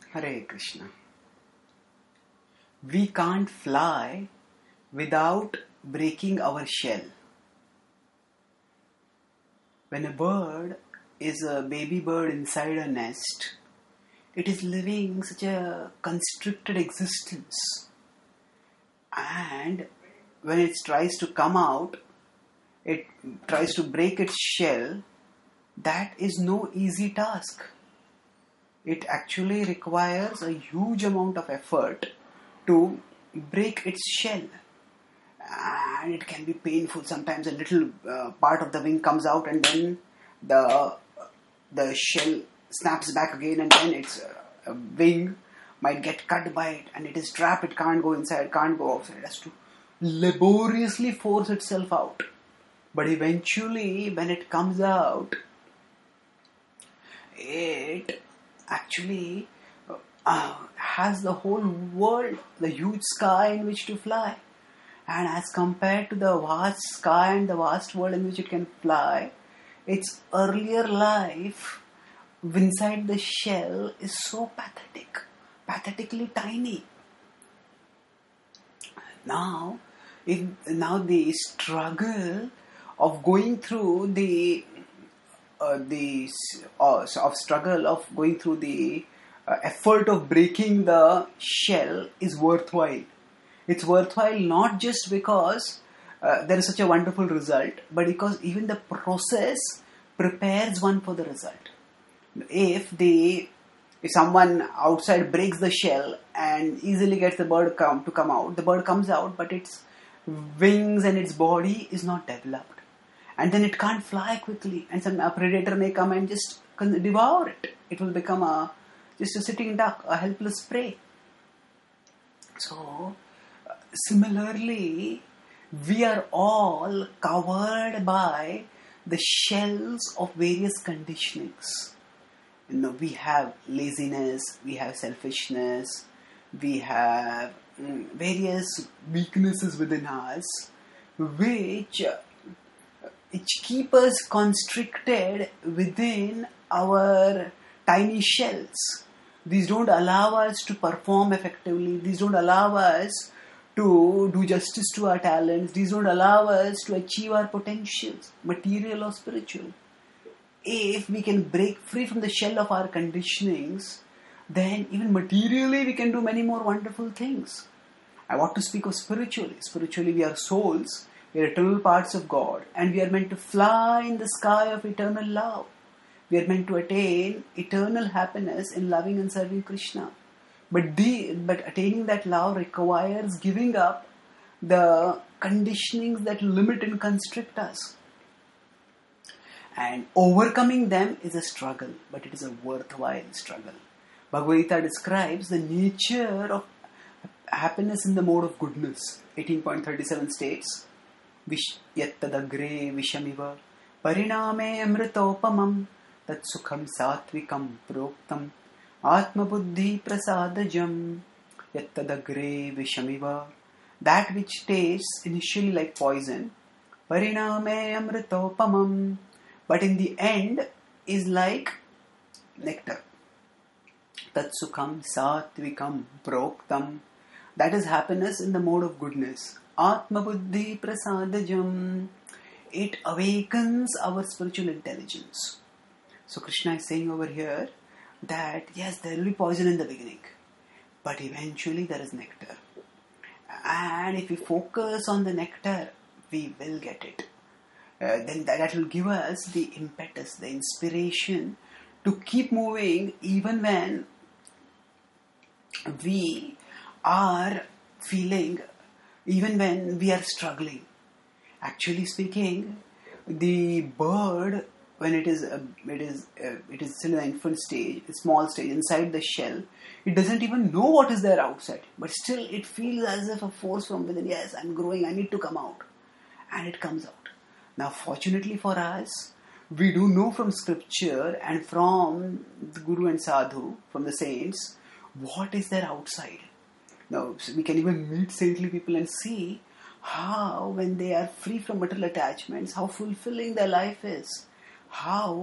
Hare Krishna. We can't fly without breaking our shell. When a bird is a baby bird inside a nest, it is living such a constricted existence. And when it tries to come out, it tries to break its shell, that is no easy task. It actually requires a huge amount of effort to break its shell. And it can be painful. Sometimes a little part of the wing comes out and then the shell snaps back again, and then its wing might get cut by it and it is trapped. It can't go inside, can't go outside. It has to laboriously force itself out. But eventually, when it comes out, it actually has the whole world, the huge sky in which to fly. And as compared to the vast sky and the vast world in which it can fly, its earlier life inside the shell is so pathetically tiny. Now the struggle of going through the effort of breaking the shell is worthwhile. It's worthwhile not just because there is such a wonderful result, but because even the process prepares one for the result. If someone outside breaks the shell and easily gets the bird to come out, the bird comes out, but its wings and its body is not developed, and then it can't fly quickly, and a predator may come and just devour it. It will become just a sitting duck, a helpless prey. So similarly, we are all covered by the shells of various conditionings. We have laziness, we have selfishness, we have various weaknesses within us, which keep us constricted within our tiny shells. These don't allow us to perform effectively. These don't allow us to do justice to our talents. These don't allow us to achieve our potentials, material or spiritual. If we can break free from the shell of our conditionings, then even materially we can do many more wonderful things. I want to speak of spiritually. Spiritually, we are souls, we are eternal parts of God, and we are meant to fly in the sky of eternal love. We are meant to attain eternal happiness in loving and serving Krishna. But attaining that love requires giving up the conditionings that limit and constrict us. And overcoming them is a struggle, but it is a worthwhile struggle. Bhagavad Gita describes the nature of happiness in the mode of goodness. 18.37 states, Yattadagre vishamiva pariname amritopamam tat sukham satvikam proktam atma buddhi prasadajam. Yattadagre vishamiva, that which tastes initially like poison, pariname amritopamam, but in the end is like nectar. Tat sukham satvikam proktam, that is happiness in the mode of goodness. Atma buddhi prasadajam, it awakens our spiritual intelligence. So Krishna is saying over here that yes, there will be poison in the beginning, but eventually there is nectar. And if we focus on the nectar, we will get it. Then that will give us the impetus, the inspiration to keep moving even when we are feeling, even when we are struggling. Actually speaking, the bird, when it is still in the infant stage, a small stage, inside the shell, it doesn't even know what is there outside, but still it feels as if a force from within, yes, I'm growing, I need to come out, and it comes out. Now fortunately for us, we do know from scripture and from the Guru and Sadhu, from the saints, what is there outside. Now we can even meet saintly people and see how, when they are free from material attachments, how fulfilling their life is. How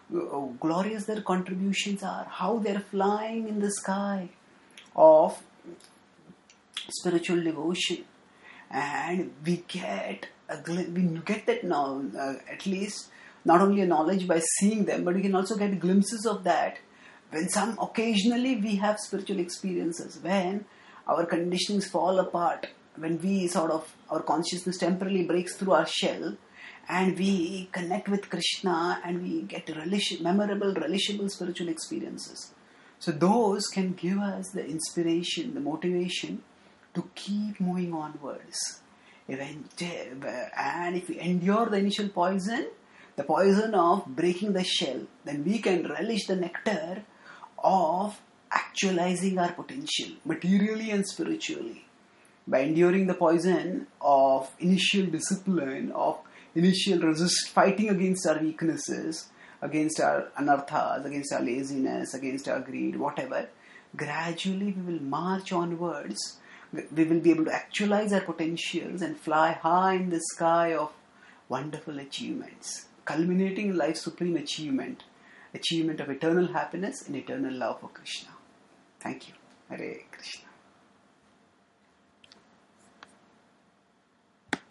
glorious their contributions are, how they're flying in the sky of spiritual devotion. And we get that now, at least not only a knowledge by seeing them, but we can also get glimpses of that when occasionally we have spiritual experiences, when our conditionings fall apart, when we our consciousness temporarily breaks through our shell, and we connect with Krishna, and we get memorable, relishable spiritual experiences. So those can give us the inspiration, the motivation to keep moving onwards. And if we endure the initial poison, the poison of breaking the shell, then we can relish the nectar of actualizing our potential, materially and spiritually. By enduring the poison of initial discipline, of initial fighting against our weaknesses, against our anarthas, against our laziness, against our greed, whatever, gradually we will march onwards. We will be able to actualize our potentials and fly high in the sky of wonderful achievements, culminating in life's supreme achievement of eternal happiness and eternal love for Krishna. Thank you. Hare Krishna.